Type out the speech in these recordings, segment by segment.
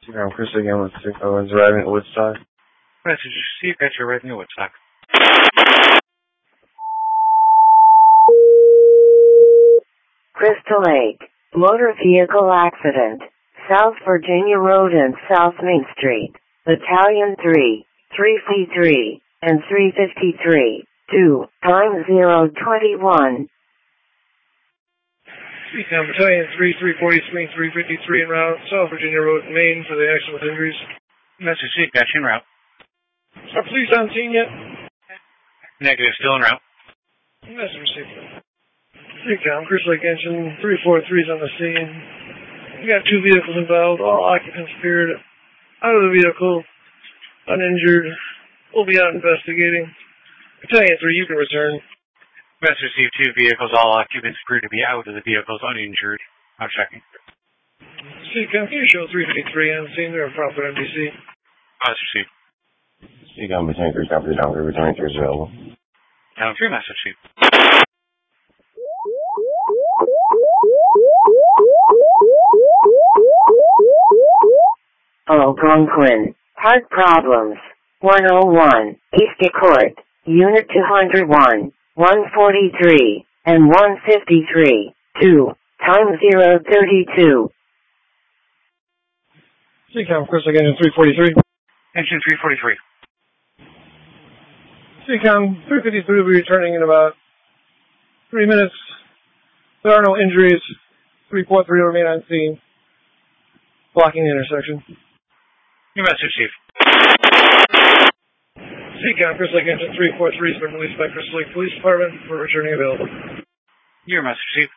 I'm Chris again with Six Owens arriving at Woodstock. Message received at your arriving at Woodstock. Crystal Lake, motor vehicle accident, South Virginia Road and South Main Street, Battalion 3, 353, and 353, 2, time 021. Speaking on Battalion 3, 340, swing 353 en route, South Virginia Road, Maine, for the accident with injuries. Message received, got you en route. Are police on scene yet? Negative, still en route. Message received. Recon, Chris Lake Engine, 343's on the scene. We got 2 vehicles involved, all occupants cleared out of the vehicle, uninjured. We'll be out investigating. Battalion 3, you can return. Message received, 2 vehicles, all occupants appear to be out of the vehicles, uninjured. I'm checking. CCOM, can you show 353 on scene? They're in Proper NBC. Message received. CCOM, Battalion 3, copy the down, Battalion 3 is available. Down 3, message received. Algonquin, heart problems, 101, East Court, Unit 201, 143, and 153, 2, time 032. CCOM, Chris Lake Engine, 343. Engine 343. CCOM, 353 will be returning in about 3 minutes. There are no injuries. 343 will remain on scene, blocking the intersection. Your message, Chief. CCOM, Chris Lake Engine 343 has been released by Chris Lake Police Department for returning available. Your message, Chief.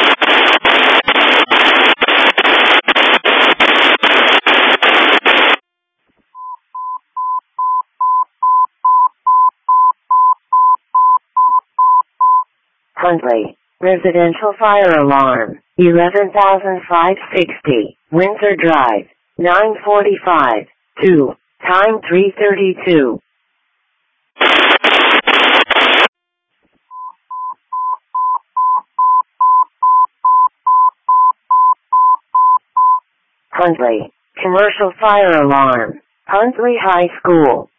Huntley, residential fire alarm, 11,560, Windsor Drive, 945, 2, time 332. Huntley, commercial fire alarm, Huntley High School,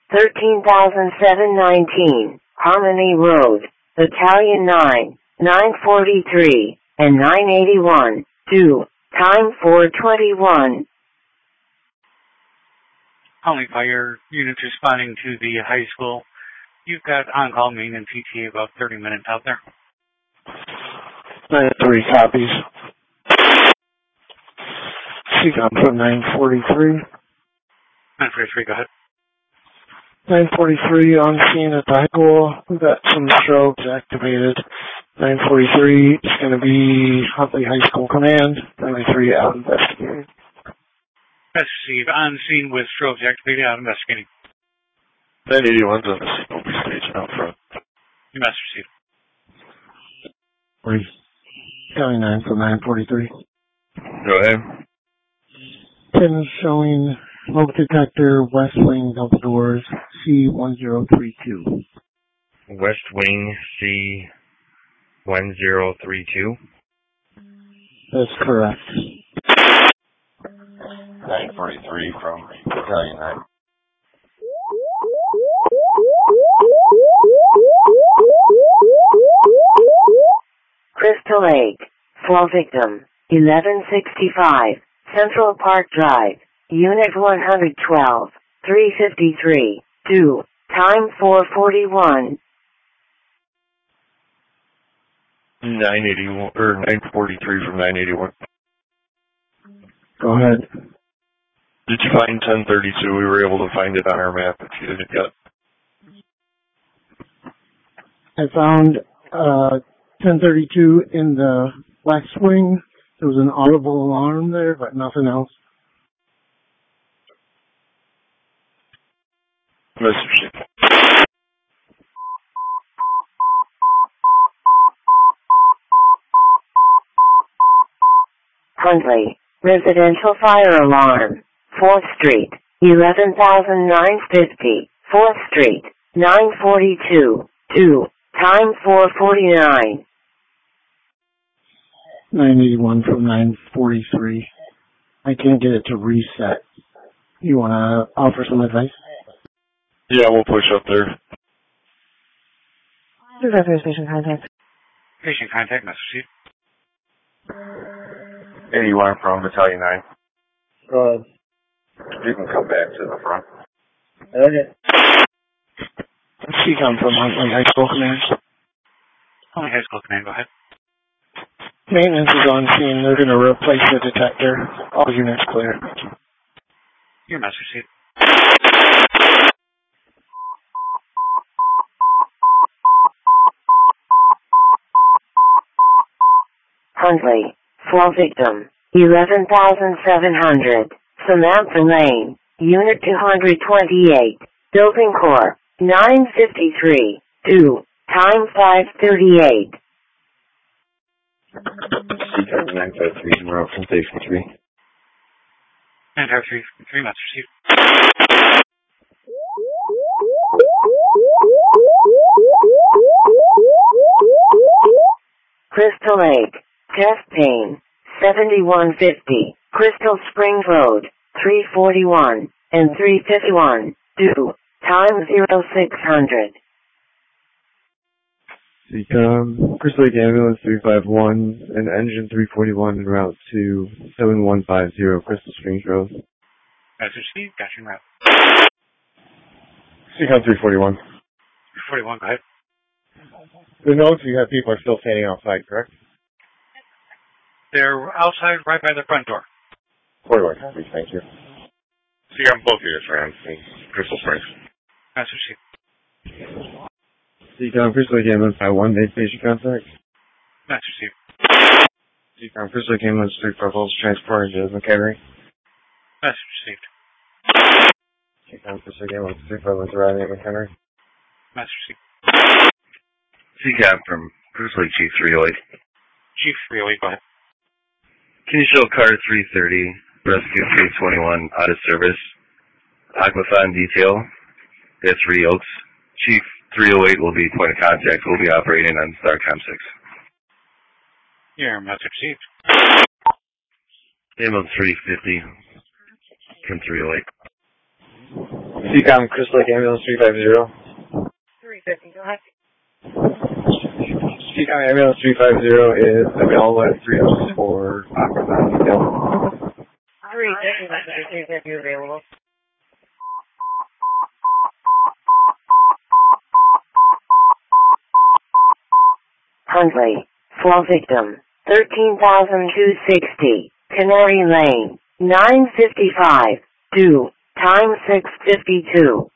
13,719, Harmony Road, Battalion 9, 943, and 981, 2, time 421. Huntley Fire units responding to the high school. You've got on-call main and PTA about 30 minutes out there. 9-3 copies. CCOM from 943. 943, go ahead. 943 on scene at the high school. We've got some strobes activated. 943 is going to be Huntley High School Command. 993 out investigating. Message on scene with strobes activated, out investigating. 981's on the signal stage out front. Your message received. 9 from 943. Go ahead. 10 showing smoke detector, west wing, double doors, C1032. West Wing C1032. That's correct. 943 from Battalion 9. Crystal Lake, fall victim, 1165, Central Park Drive, Unit 112, 353, 2, time 441. 981 or 943 from 981. Go ahead. Did you find 1032? We were able to find it on our map if you didn't yet. I found 1032 in the west wing. There was an audible alarm there, but nothing else. Message. Huntley, residential fire alarm, 4th Street, 11,950, 4th Street, 942, 2, time 449. 981 from 943. I can't get it to reset. You want to offer some advice? Yeah, we'll push up there. Who's after station contact? Patient contact message received. 81 from Battalion 9. Go ahead. You can come back to the front. Okay. CCOM from Huntley High School Command. Huntley High School Command, go ahead. Maintenance is on scene. They're going to replace the detector. All units clear. Your message received. Huntley. Fall victim. 11,700. Samantha Lane. Unit 228. Building core. 953. 2. Time 538. CCOM 953 en route from Station 3. 953 message received. Crystal Lake. Chest pain. 7150. Crystal Springs Road. 341 and 351. 2. Time 0600. CCOM, Crystal Lake Ambulance 351 and Engine 341 en route to 7150 Crystal Springs Road. Message received. Got you en route. CCOM 341. 41, go ahead. The notes you have people are still standing outside, correct? They're outside right by the front door. 41, please, thank you. CCOM both units around Crystal Springs. Message received. CCOM, Crystal Lake Ambulance 51, base station contact. Message received. CCOM, Crystal Lake Ambulance 350, transported to McHenry. Message received. CCOM, Crystal Lake Ambulance 350, arriving at McHenry. Message received. CCOM from Crystal Lake Chief 308. Chief 308, go ahead. Can you show car 330, Rescue 321 out of service? Aquathon detail. That's Three Oaks. Chief 308 will be point of contact. We'll be operating on StarCom 6. Your message received. Ambulance 350 from 308. CCOM, Crystal Lake Ambulance 350. 350, go ahead. CCOM, Ambulance 350 is available at 3 Oaks for Aquathon detail. 350 message received if you're available. Huntley. Fall victim. 13,260. Canary Lane. 955. 2. Time 652.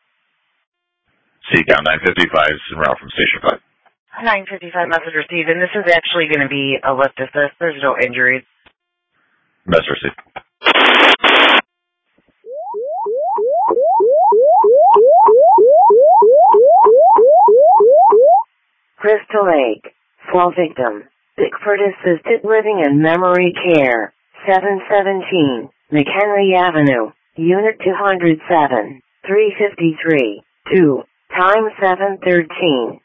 CCOM 955 is en route from Station 5. 955 message received, and this is actually going to be a lift assist. There's no injuries. Message received. Crystal Lake. Fall victim. Bickford Assisted Living and Memory Care. 717. McHenry Avenue. Unit 207. 353. 2. Time 713.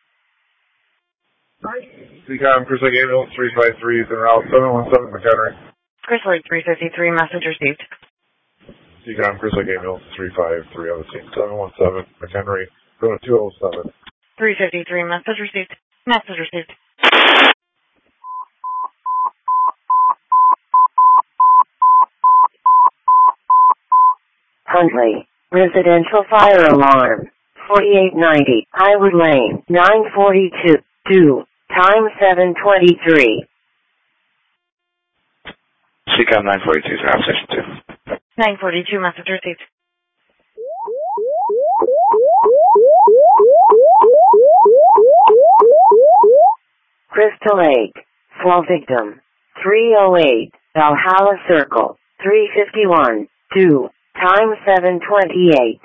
CCOM, Crystal Lake Ambulance 353 is en route 717 McHenry. Crystal Lake 353 message received. CCOM, Crystal Lake Ambulance 353 on the scene 717 McHenry, going to 207. 353 message received. Message received. Huntley. Residential fire alarm. 4890. Highwood Lane. 942. 2. Time 723. CCOM 942 is around Station 2. 942 message received. Crystal Lake. Fall victim. 308. Valhalla Circle. 351. 2. Time 728.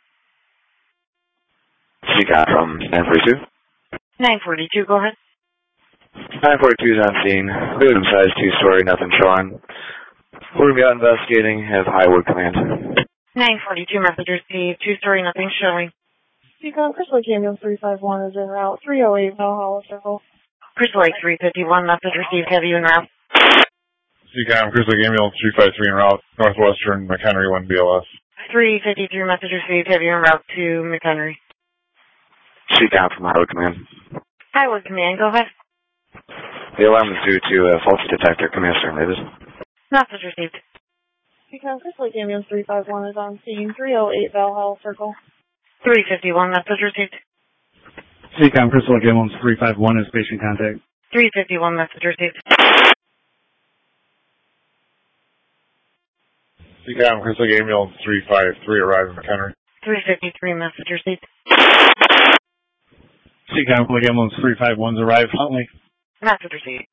CCOM from 942. 942, go ahead. 942 is on scene. Medium size, 2-story, nothing showing. We're going to be out investigating. Have Highwood Command. 942 message received. 2-story, nothing showing. CCOM, Crystal Lake Ambulance 351 is en route. 308 Valhalla Circle. Crystal Lake 351 message received. Have you en route? CCOM, Crystal Lake Ambulance 353 en route, Northwestern McHenry 1 BLS. 353 message received. Have you en route to McHenry? CCOM from Highway Command. Highway Command, go ahead. The alarm is due to a faulty detector. Command terminated. Message received. Because Crystal Lake Ambulance 351 is on scene, 308 Valhalla Circle. 351 message received. CCOM Crystal Lake Ambulance 351 is patient contact. 351 message received. CCOM Crystal Lake Ambulance 353 arriving McHenry. 353 message received. CCOM Crystal Lake Ambulance 351's arrived Huntley. Message received.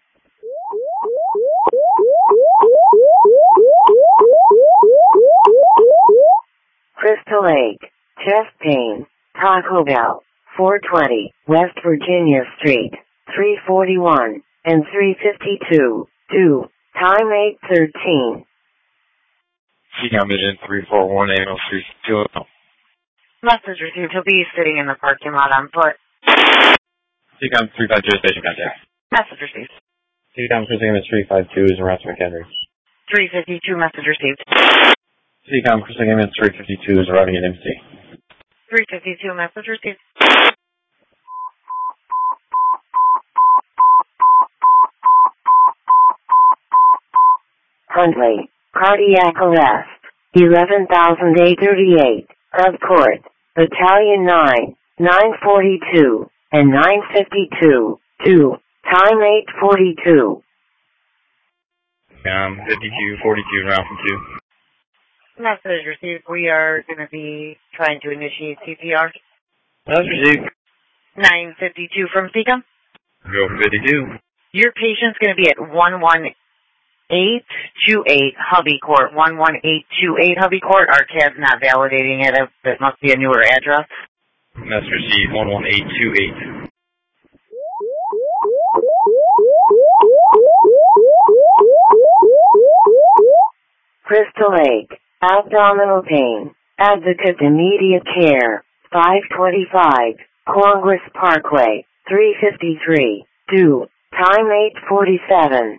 Crystal Lake, chest pain, Taco Bell, 420, West Virginia Street, 341, and 352, 2, time 8:13. CCOM Engine 341, ambulance 320. Message received. He'll be sitting in the parking lot on foot. CCOM 352 station contact. Message received. CCOM Crystal Ambulance 352 is en route to McHenry. 352 message received. CCOM Crystal Ambulance 352 is arriving at MC. 352 message received. Huntley, cardiac arrest, 11,838, of court, Battalion 9, 942, and 952, 2, time 8:42. 5242 en route from 2. Message received. We are going to be trying to initiate CPR. Message received. 952 from CCOM. Go 52. Your patient's going to be at 11828 Hubby Court. 11828 Hubby Court. Our CAD's not validating it. It must be a newer address. Message received 11828. Crystal Lake, abdominal pain, advocate immediate care, 525, Congress Parkway, 353, 2, time 8:47.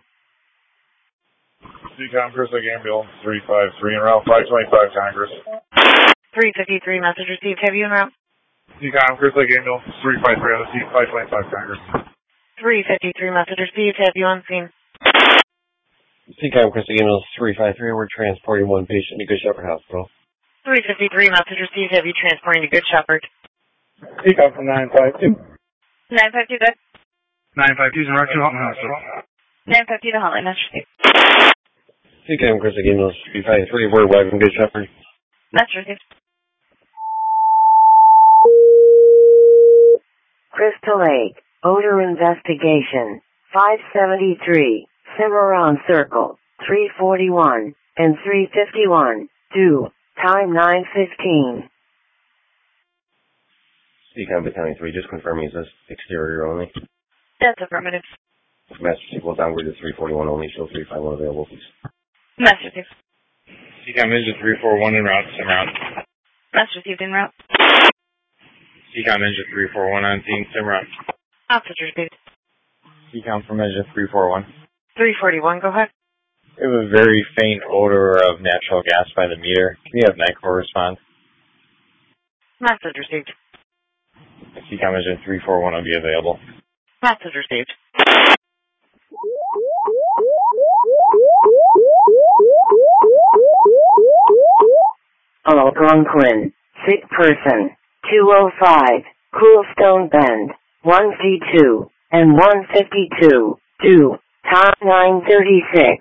CCOM Crystal Lake Ambulance 353 en route 525 Congress. 353 message received. Have you en route? CCOM Crystal Lake Ambulance 353 on the scene 525 Congress. 353 message received. Have you on scene? CCOM Crystal Lake Ambulance 353, we're transporting one patient to Good Shepherd Hospital. 353 message received. Have you transporting to Good Shepherd? CCOM from 952. 952 good. 952 is en route to Huntley Hospital. 952 to Huntley message received. CCOM Crystal Lake Ambulance 353, we're arriving Good Shepherd. Message received. Crystal Lake, odor investigation, 573, Cimarron Circle, 341, and 351, 2, time 9:15. CCOM Battalion 3, just confirming, is this exterior only? That's affirmative. Master sequel downward to 341 only, show 351 available, please. Message received. CCOM Engine 341 en route, sim route. Message received en route. CCOM Engine 341 on scene, sim route. Message received. CCOM from Engine 341. 341, go ahead. We have a very faint odor of natural gas by the meter. Can you have NICOR respond? Message received. CCOM Engine 341 will be available. Message received. Algonquin, sick person, 205, Coolstone Bend, 1C2, and 152, 2, time 9:36.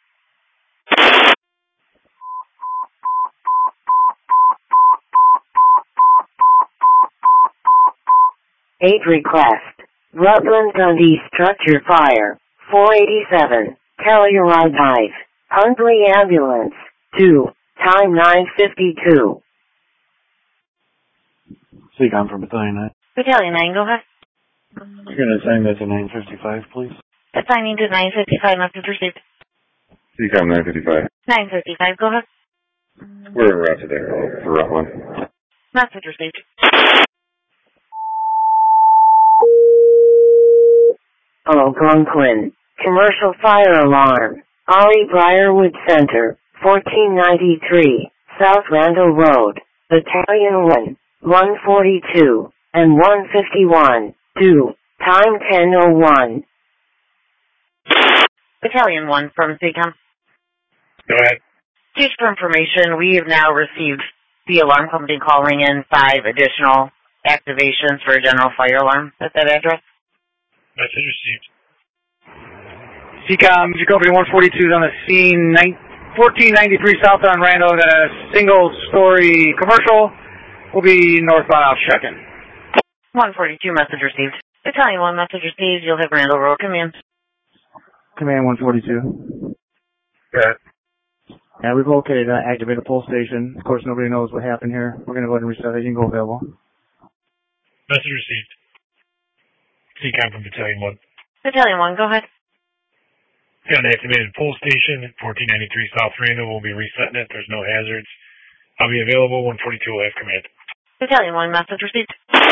Aid request. Rutland Dundee structure fire. 487. Telluride Drive. Huntley ambulance. 2. Time 9:52. CCOM from Battalion 9. Battalion 9, go ahead. You're going to assign that to 955, please. Assigning to 955, message received. CCOM 955. 955, go ahead. We're en route to there, for Rutland. Message received. Algonquin. Commercial fire alarm. Ollie Briarwood Center. 1493. South Randall Road, Battalion 1, 142, and 151, 2, time 10:01. Battalion 1 from CCOM. Go ahead. Just for information, we have now received the alarm company calling in 5 additional activations for a general fire alarm at that address. Message received. CCOM, Jacoby 142 is on the scene, 1493 south on Randall, got a single-story commercial. Will be northbound out checking. 142, message received. Battalion 1, message received. You'll have Randall Road command. Command 142. Good. Yeah, we've located an activated pole station. Of course, nobody knows what happened here. We're going to go ahead and reset it. You can go available. Message received. CCOM from Battalion 1. Battalion 1, go ahead. Got an activated pole station at 1493 South Randall. We'll be resetting it. There's no hazards. I'll be available. 142 will have command. Battalion 1, message received.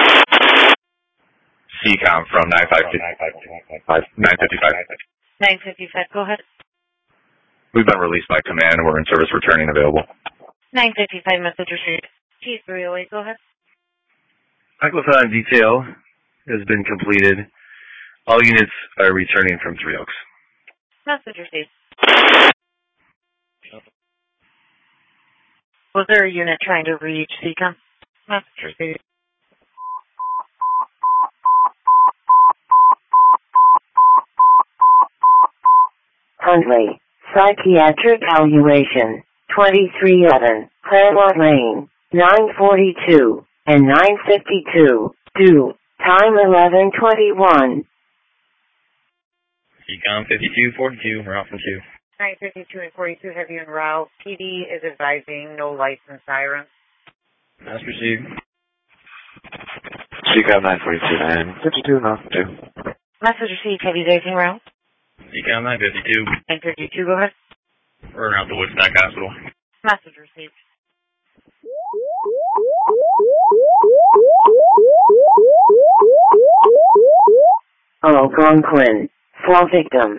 CCOM from 955. 955, go ahead. We've been released by command. We're in service returning available. 955, message received. T308, go ahead. Aquathon detail has been completed. All units are returning from Three Oaks. Message received. Was there a unit trying to reach CCOM? Message received. Huntley, psychiatric evaluation, 2311, Claremont Lane, 942, and 952, 2, time 11:21. CCOM 5242, route from 2. 952 and 42 have you en route. PD is advising no lights and sirens. That's received. CCOM 942 and 52, route from 2. Message received. Have you guys en route? CCOM 952. 952, go ahead. We're around the Woodstock Hospital. Message received. Algonquin, fall victim,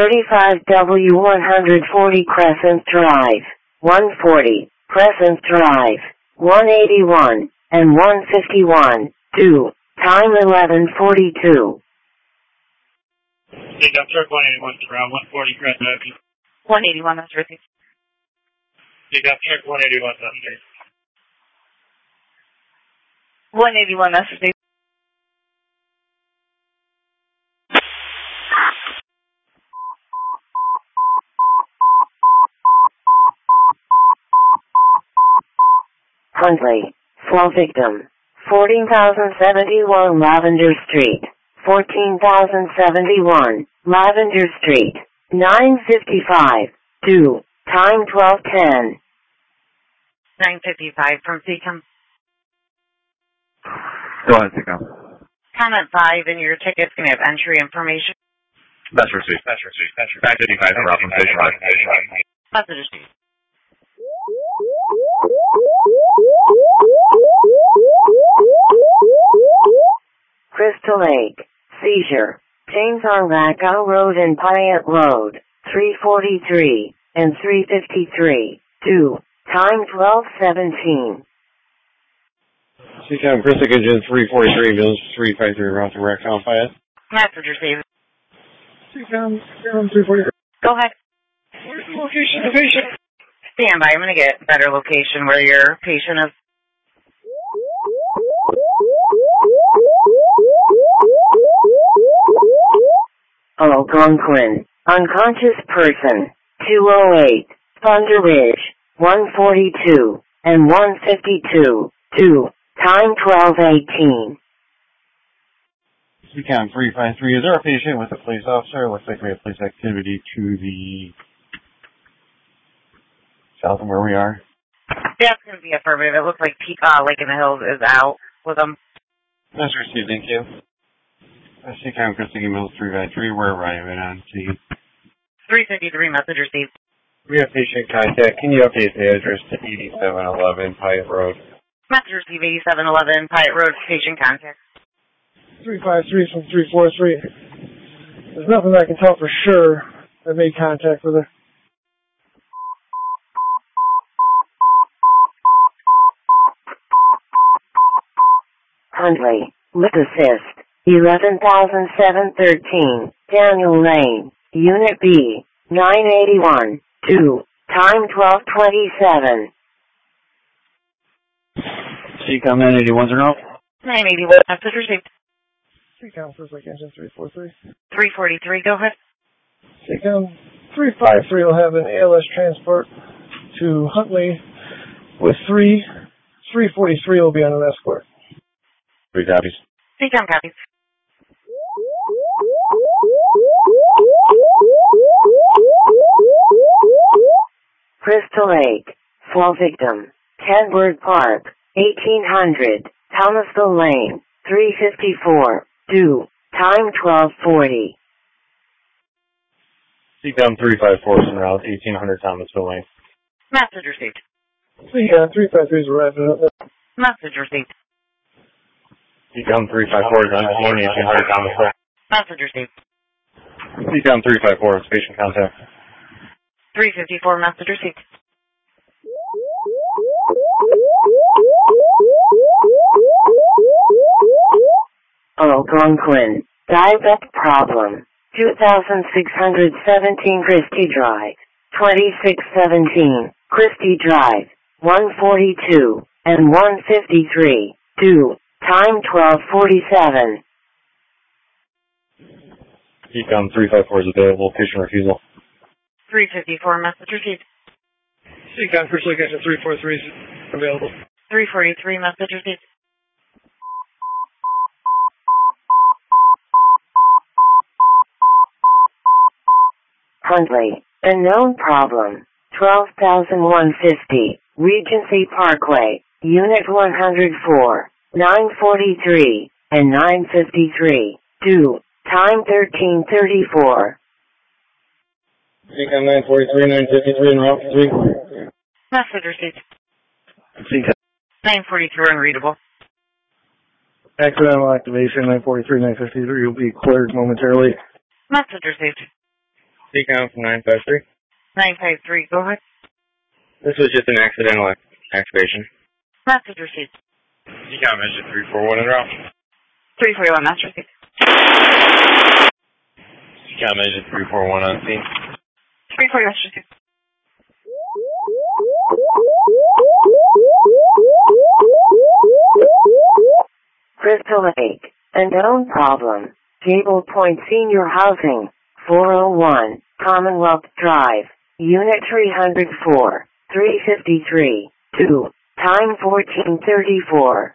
35W140 Crescent Drive, 140, Crescent Drive, 181, and 151, 2, time 11:42. Take up truck 181 around 140 Crescent Avenue. 181, that's received. Take up truck 181 upstairs. 181, that's received. Huntley, fall victim, 14,071 Lavender Street, 14,071 Lavender Street, 955, 2, time 12:10. 955 from CCOM. Go ahead, CCOM. Comment 5 in your ticket's going to have entry information. That's received. 955, route from station. Message received. Crystal Lake, seizure, James on Rackow Road and Pyatt Road, 343 and 353, 2, time 12:17. CCOM Christic Engine 343, Mills 353, route to Rackow Pyatt. Message received. CCOM 343. Go ahead. Where's the location of the patient? Stand by. I'm going to get better location where your patient is. Algonquin, unconscious person, 208, Thunder Ridge, 142, and 152, 2, time 12:18. CCOM 353, is there a patient with a police officer? Looks like we have police activity to the south of where we are. That's going to be affirmative. It looks like Lake in the Hills is out with them. That's received, thank you. CCOM Christic Mills 353, we're arriving on scene. 353, message received. We have patient contact. Can you update the address to 8711 Pyatt Road? Message received, 8711 Pyatt Road, patient contact. 353 from 343. There's nothing I can tell for sure. I made contact with her. Huntley, with assist, 11,713, Daniel Lane, Unit B, 981, 2, time 12:27. CCOM 981's en route. 981, message received. CCOM First Lake Engine 343. 343, go ahead. CCOM 353 will have an ALS transport to Huntley with 3. 343 will be on an escort. 3 copies. CCOM copies. Crystal Lake, fall victim, Kenwood Park, 1800, Thomasville Lane, 354, due, time 12:40. CCOM 354 is en route, 1800 Thomasville Lane. Message received. CCOM 353 is arriving at Message received. CCOM 354 is on scene, 1800 Thomasville. Message received. CCOM 354 is patient contact. 354, message received. Algonquin, diabetic problem, 2617 Christie Drive, 2617 Christie Drive, 142 and 153, due, time 12:47. CCOM 354 is available, patient refusal. 354, message received. CCOM First Lake Engine 343 is available. 343, message received. Huntley, a known problem, 12,150, Regency Parkway, Unit 104, 943 and 953, due, time 13:34. CCOM 943, 953 en route, 3. Message received. CCOM 943, unreadable. Accidental activation 943, 953 will be cleared momentarily. Message received. CCOM 953. 953, go ahead. This was just an accidental activation. Message received. CCOM engine 341 en route. 341, message received. CCOM engine 341 on scene. 340, message received. Crystal Lake, a known problem, Gable Point Senior Housing, 401, Commonwealth Drive, Unit 304, 353, 2, time 14:34.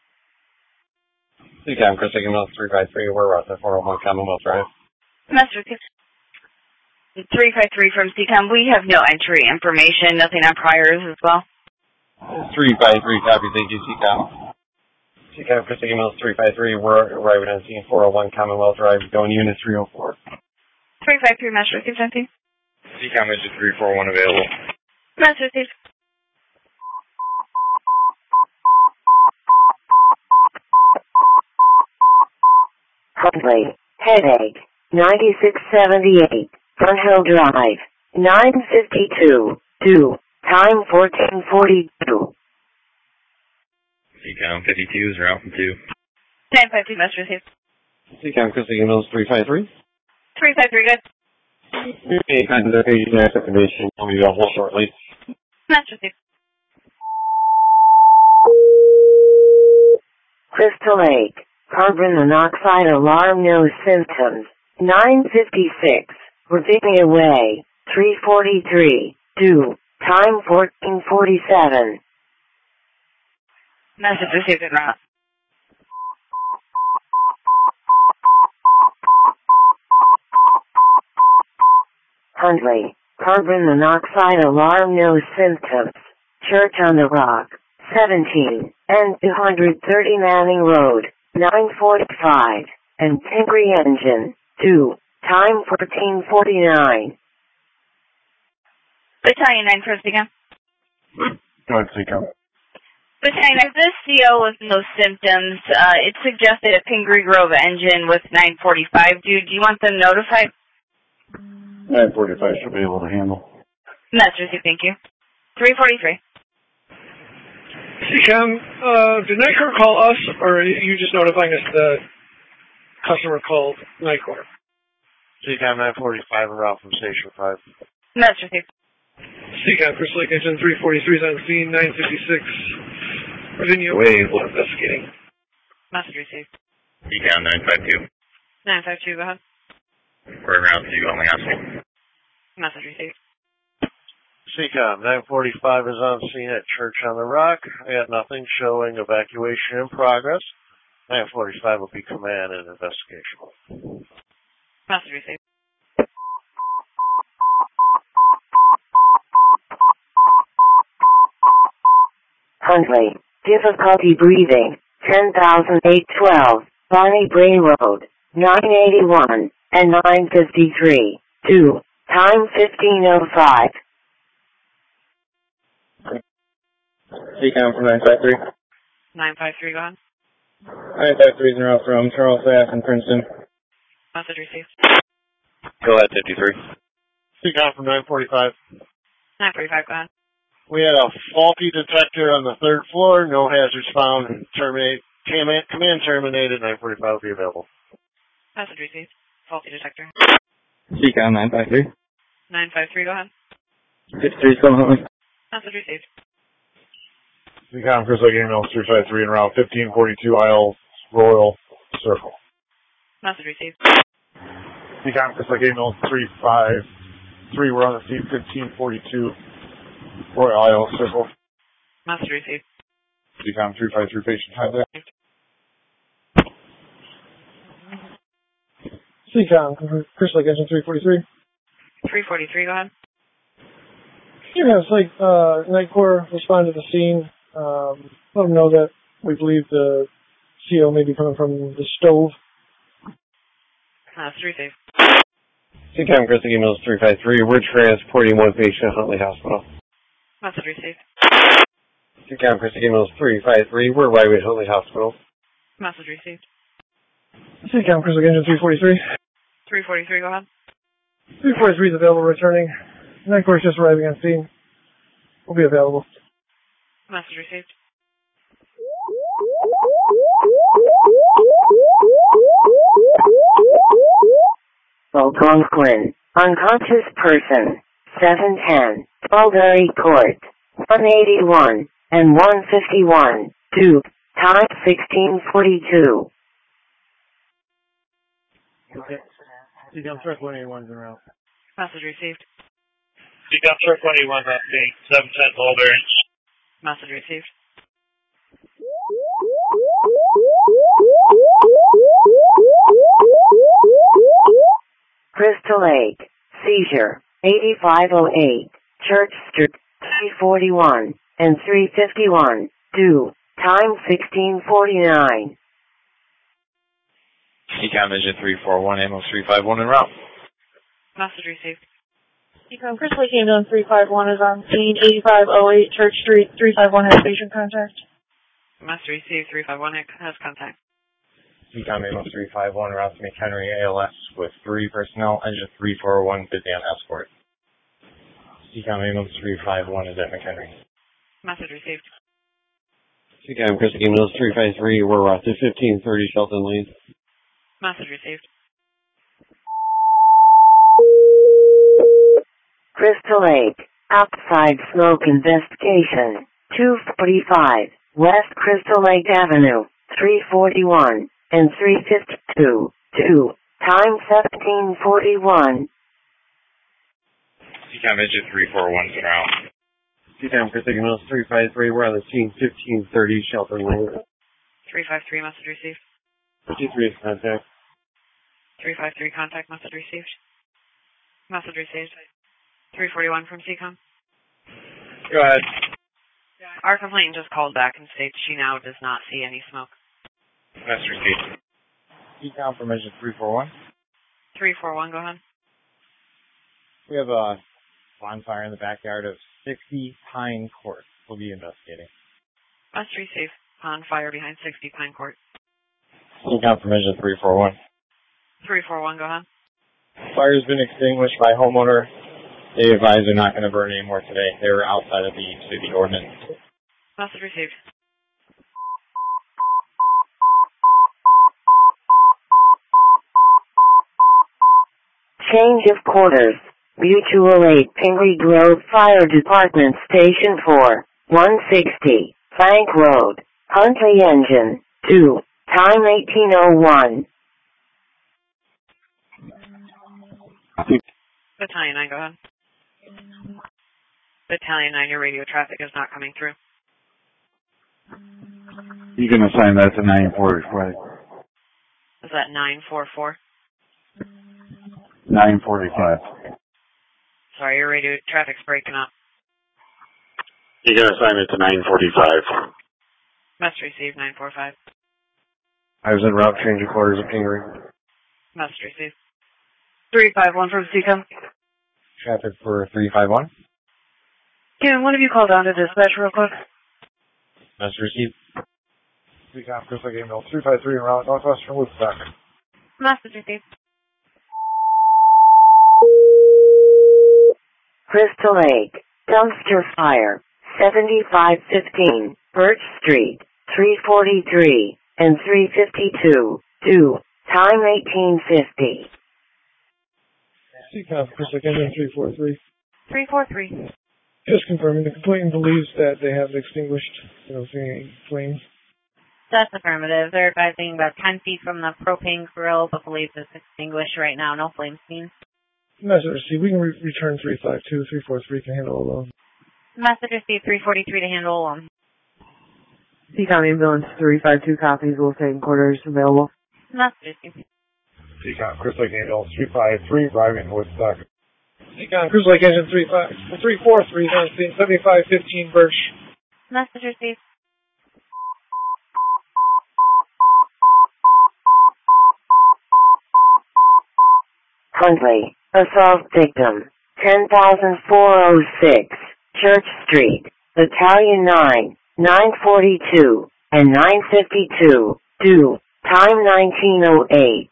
CCOM Chris Lake Engine 353, we're route to 401 Commonwealth Drive. Message received. 353 from CCOM, we have no entry information, nothing on priors as well. 353, copy, thank you, CCOM. CCOM Chris Lake Engine 353, we're arriving on scene 401 Commonwealth Drive, going Unit 304. 353, message received, empty. CCOM engine 341 available. Message received. Huntley, headache, 9678, Funhill Drive, 952, due, time 14:42. CCOM 52 is route 2. 952, message received. CCOM Chris Lake Engine 353. 353, good. Okay, contact patient activation will be available shortly. Message received. Crystal Lake, carbon monoxide alarm, no symptoms, 956, Ravinia Way, 343, due, time 14:47. Message received en route. Huntley, carbon monoxide alarm, no symptoms, Church on the Rock, 17, and 230 Manning Road, 945, and Pingree Engine, 2, time 14:49. Battalion 9 from CCOM. Go ahead, CCOM. Battalion, this CO with no symptoms, it suggested a Pingree Grove engine with 945. Do you want them notified? 945 should be able to handle. Message received, thank you. 343. CCOM, did Nightcore call us, or are you just notifying us the customer called Nightcore? CCOM 945 en route from Station 5. That's received. CCOM, Crystal Lake Engine 343 is on scene, 956. Virginia, investigating. Message received. CCOM 952. 952, go ahead. We're en route to Only Hospital. Message received. CCOM 945 is on scene at Church on the Rock. I got nothing showing evacuation in progress. 945 will be command and investigation. Message received. Huntley, difficulty breathing, 10,812, Bonnie Brae Road, 981, and 953, 2, time 15:05. CCOM from 953. 953, go ahead. 953 is en route from Charles Ave and Princeton. Message received. Go ahead, 53. CCOM from 945. 945, go ahead. We had a faulty detector on the 3rd floor. No hazards found. Command terminated. 945 will be available. Message received. Faulty detector. CCOM 953. 953, go ahead. 53 still Huntley. Message received. CCOM Crystal Lake Ambulance 353 en route 1542 Isle Royal Circle. Message received. CCOM Crystal Lake Ambulance 353. We're on the seat 1542 Royal Isle Circle. Message received. CCOM 353 patient time there. CCOM, Crystal Lake Engine 343. 343, go ahead. Yeah, it's like Nightcore responded to the scene. Let them know that we believe the CO may be coming from the stove. Message received. CCOM Crystal Lake Ambulance 353. We're transporting one patient to Huntley Hospital. Message received. CCOM Crystal Lake Ambulance 353. We're arriving at Huntley Hospital. Message received. CCOM Crystal Lake Engine 343. 343, go ahead. 343 is available returning. Nightcore is just arriving on scene. Will be available. Message received. Algonquin, unconscious person, 710, Mulberry Court, 181, and 151, 2, time 1642. Okay. CCOM Truck 181 is en route. Message received. CCOM Truck 181 on scene, 710 Mulberry. Message received. Crystal Lake, seizure, 8508, Church Street, 341, and 351, 2, time 1649. CCOM Engine 341, ambulance 351 en route. Message received. CCOM Crystal Lake Ambulance 351 is on scene, 8508 Church Street, 351 has patient contact. Message received. 351 has contact. CCOM ambulance 351 route to McHenry ALS with 3 personnel. Engine 341 busy on escort. CCOM ambulance 351 is at McHenry. Message received. CCOM Crystal Lake Ambulance 353. We're route to 1530 Shelton Lane. Message received. Crystal Lake, outside smoke investigation, 245, West Crystal Lake Avenue, 341, and 352, 2, time 1741. CCOM Engine 341 is en route. CCOM Crystal Lake Ambulance 353. We're on the scene 1530 Shelton Lane. 353 message received. 53 is contact. 353 contact message received. Message received. 341 from CCOM. Go ahead. Our complainant just called back and states she now does not see any smoke. Message received. CCOM from Engine 341. 341, go ahead. We have a bonfire in the backyard of 60 Pine Court. We'll be investigating. Message received. On fire behind 60 Pine Court. CCOM from Engine 341. 341, go ahead. Fire's been extinguished by homeowner. They advise they're not going to burn anymore today. They were outside of the city ordinance. Message received. Change of quarters. Mutual Aid Pingree Grove Fire Department Station 4, 160, Plank Road, Huntley Engine, 2, time 1801. Battalion 9, go ahead. Battalion 9, your radio traffic is not coming through. You can assign that to 945. Is that 944? 945. Sorry, your radio traffic's breaking up. You can assign it to 945. Message received, 945. I was en route, changing quarters of Pingree. Message received. 351 from CCOM. Traffic for 351. Kevin, one of you call down to dispatch real quick. Message received. CCOM, Crystal Game Bill 353 en route, northwestern Woodstock. Message received. Crystal Lake, dumpster fire, 7515, Birch Street, 343, and 352, 2, time 1850. CCOM, Crystal Engine 343. 343. Just confirming, the complainant believes that they have extinguished, flames. That's affirmative. They're advising about 10 feet from the propane grill, but believes it's extinguished right now. No flames seen. Message received. We can return 352. 343 can handle alone. Message received 343 to handle alone. CCOM ambulance 352 copies will take quarters available. Message received. CCOM, Crystal Lake Ambulance 353, driving Woodstock. CCOM, Crystal Lake Engine 343 is on scene, 7515 Birch. Message received. Huntley, assault victim, 10,406, Church Street, Battalion 9, 942, and 952, due, time 1908.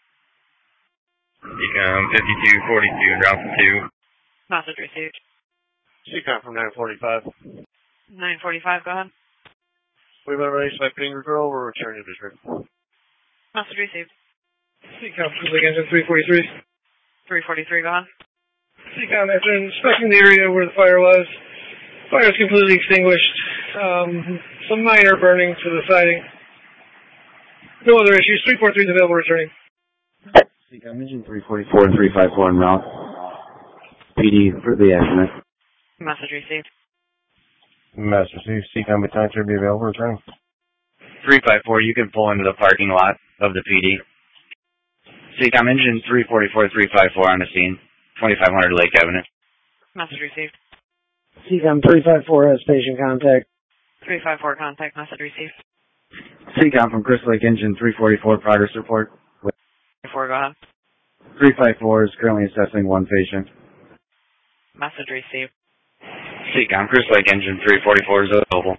CCOM 5242, route 2. Message received. CCOM from 945. 945, go ahead. We've been released by Pingree Grove. We're returning to district. Message received. CCOM, Crystal Lake Engine 343. 343, go ahead. CCOM, after inspecting the area where the fire was, fire is completely extinguished. Some minor burning to the siding. No other issues. 343 is available returning. CCOM Engine 344 and 354 en route. PD for the estimate. Message received. Message received. CCOM battalion should be available returning. 354, you can pull into the parking lot of the PD. CCOM Engine 344, 354 on the scene. 2500 Lake Avenue. Message received. CCOM 354 has patient contact. 354 contact, message received. CCOM from Crystal Lake Engine 344, progress report. 354, go ahead. 354 is currently assessing one patient. Message received. CCOM Crystal Lake Engine 344 is available.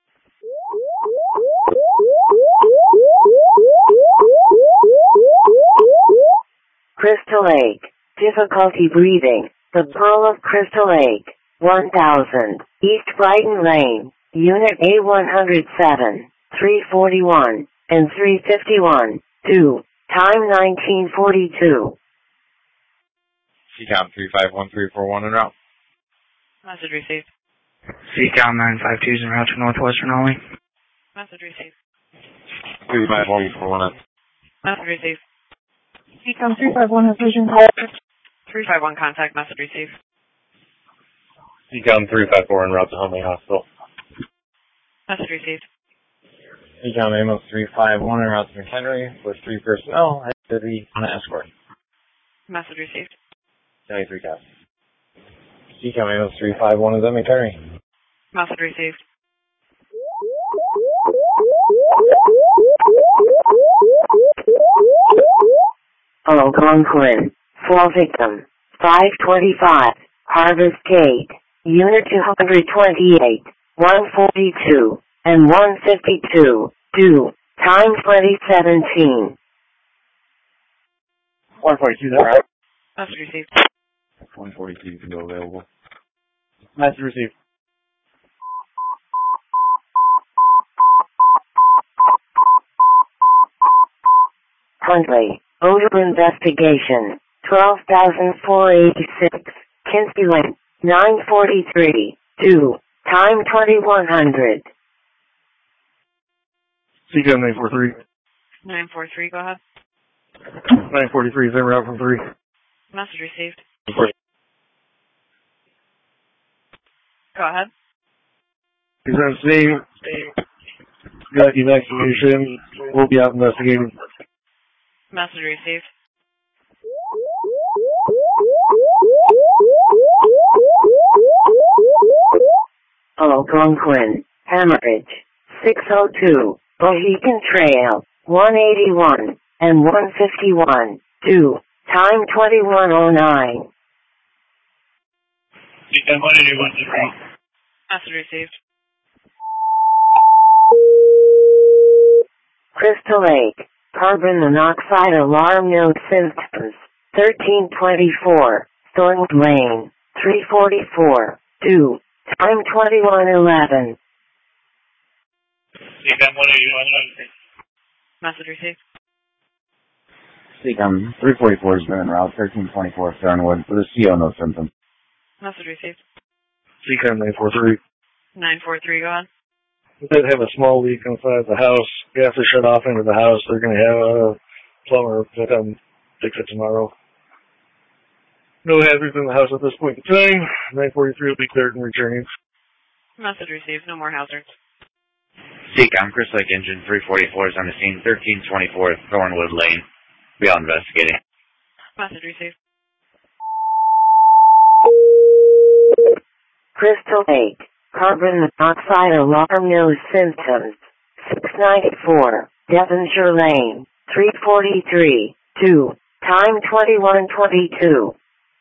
Crystal Lake, difficulty breathing, the Pearl of Crystal Lake, 1000, East Brighton Lane, Unit A107, 341, and 351, 2, time 1942. CCOM 351341 en route. Message received. CCOM 952 is en route to Northwestern only. Message received. 351341 en. Message received. CCOM 351 has patient contact. 351 contact, message received. CCOM 354 en route to Huntley Hospital. Message received. CCOM ambulance 351 en route to McHenry with 3 personnel activity on an escort. Message received. 93 cops. CCOM ambulance 351 is at McHenry. Message received. Algonquin, fall victim, 525, Harvest Gate, Unit 228, 142, and 152, due, time 2017. 142 there, right? Message received. 142 can go available. Message received. Huntley, odor investigation, 12,486, Kinsey Lane, 943, 2, time 2100. CCAM 943. 943, go ahead. 943 is en route from 3. Message received. Go ahead. He's on scene. Got evacuation. We'll be out investigating. Message received. Algonquin, Hammeridge, 602, Mohican Trail, 181, and 151, 2, time 2109. Message received. Crystal Lake, carbon monoxide alarm node symptoms, 1324, Thornwood Lane, 344, 2, time 2111. Message received. CCAM 344 has been en route, 1324 Thornwood with a CO no symptom. Message received. CCAM 943. 943, go ahead. We did have a small leak inside the house. Gas is shut off into the house. They're going to have a plumber to come fix it tomorrow. No hazards in the house at this point in time. 943 will be cleared and returning. Message received. No more hazards. CCAM, Chris Lake Engine 344 is on the scene, 1324 Thornwood Lane. Be out investigating. Message received. Crystal Lake, carbon monoxide alarm node symptoms, 694, Devonshire Lane, 343, 2, time 2122.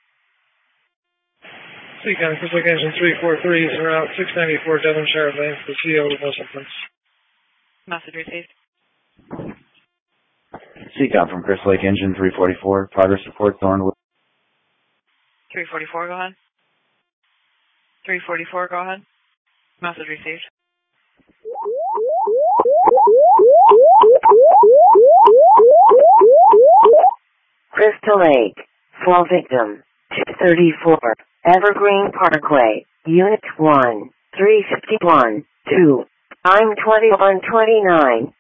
CCAM, Chris Lake Engine 343 is en route, 694 Devonshire Lane, for CO with no symptoms. Message received. CCAM from Chris Lake Engine 344, progress report Thornwood. 344, go ahead. 344, go ahead. Message received. Crystal Lake, fall victim, 234, Evergreen Parkway, Unit 1, 351, 2, time 2129.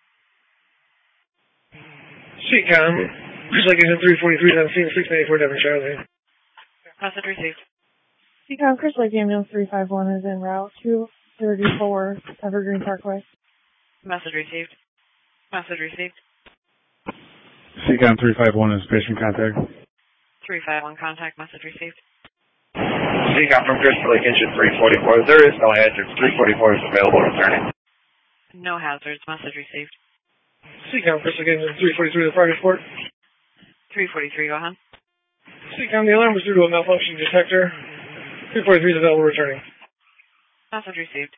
CCAM, Chris Lake Engine 343 is on scene, 694 Devonshire Lane. Message received. CCAM, Chris Lake Ambulance 351 is en route, 234 Evergreen Parkway. Message received. Message received. CCAM 351 is patient contact. 351 contact. Message received. CCAM from Chris Lake Engine 344. There is no hazards. 344 is available returning. No hazards. Message received. CCAM, Chris Lake Engine 343, the progress report. 343, go ahead. CCAM, the alarm was due to a malfunction detector. 343 is available returning. Message received.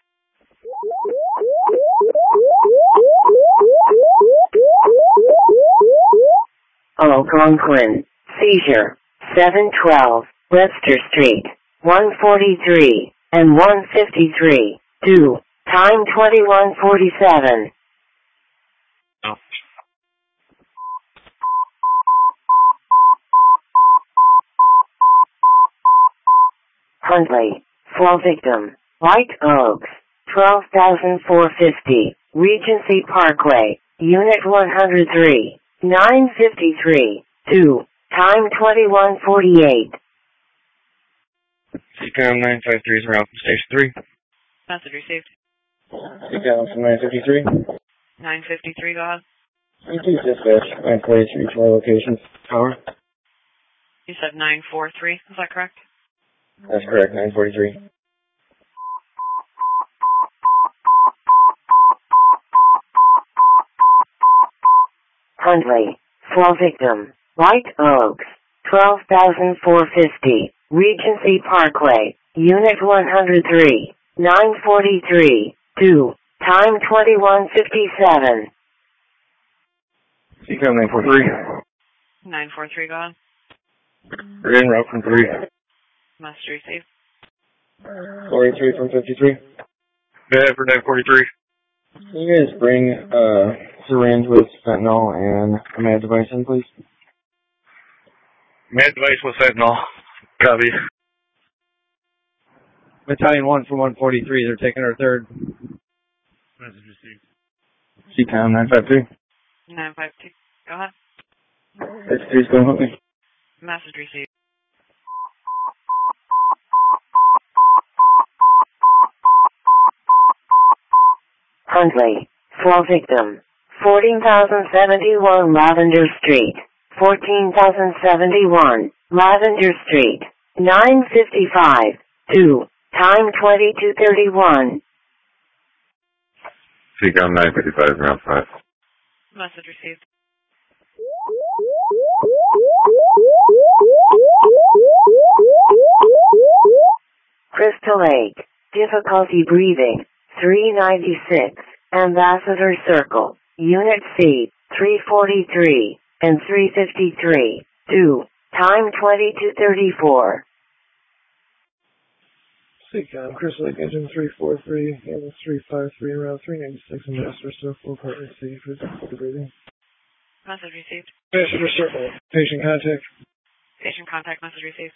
Algonquin, seizure, 712, Webster Street, 143, and 153, 2, time 2147. Huntley, fall victim, White Oaks, 12,450, Regency Parkway, Unit 103, 953, 2, time 2148. CCAM 953 is around from Station 3. Message received. CCAM from 953. 953, go ahead. Please dispatch 943 to our location. Tower. You said 943, is that correct? That's correct, 943. Huntley, fall victim, White Oaks, 12,450, Regency Parkway, Unit 103, 943, 2, time 2157. CCAM 943. 943, go ahead. We're en route from 3. Message received. 43 from 53. Go ahead for 943. Can you guys bring syringe with fentanyl and a med device in, please. Med device with fentanyl. Copy. Battalion 1 from 143, they're taking our third. Message received. CCOM 953. 952. Go ahead. S3's going with me. Message received. Huntley, flow victim, 14,071 Lavender Street, 14,071 Lavender Street, 9:55, 2, time 22:31. CCOM 955, round 5. Message received. Crystal Lake, difficulty breathing, 396, Ambassador Circle, Unit C, 343, and 353, 2, time 22:34. CCOM, Crystal Lake Engine 343, ambulance 353, route 396, Ambassador Circle, apartment C, for difficulty breathing. Message received. Ambassador Circle, patient contact. Patient contact. Message received.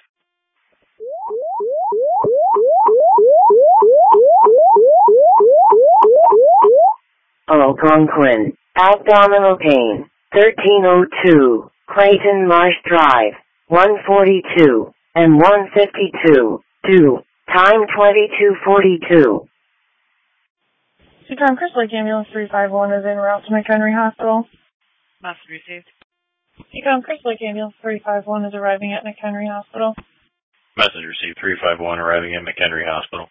Algonquin, abdominal pain, 1302, Clayton Marsh Drive, 142, and 152, 2, time 22:42. CCOM, Crystal Lake Ambulance 351 is en route to McHenry Hospital. Message received. CCOM, Crystal Lake Ambulance 351 is arriving at McHenry Hospital. Message received 351 arriving at McHenry Hospital.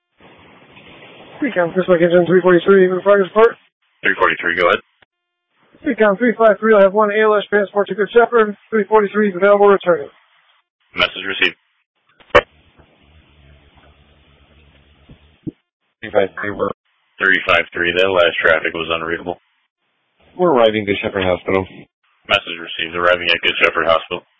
CCOM, Crystal Lake Engine 343, in progress report. 343, go ahead. CCOM 353, I have one ALS transport to Good Shepherd. 343 is available returning. Message received. 353, that last traffic was unreadable. We're arriving at Good Shepherd Hospital. Message received arriving at Good Shepherd Hospital.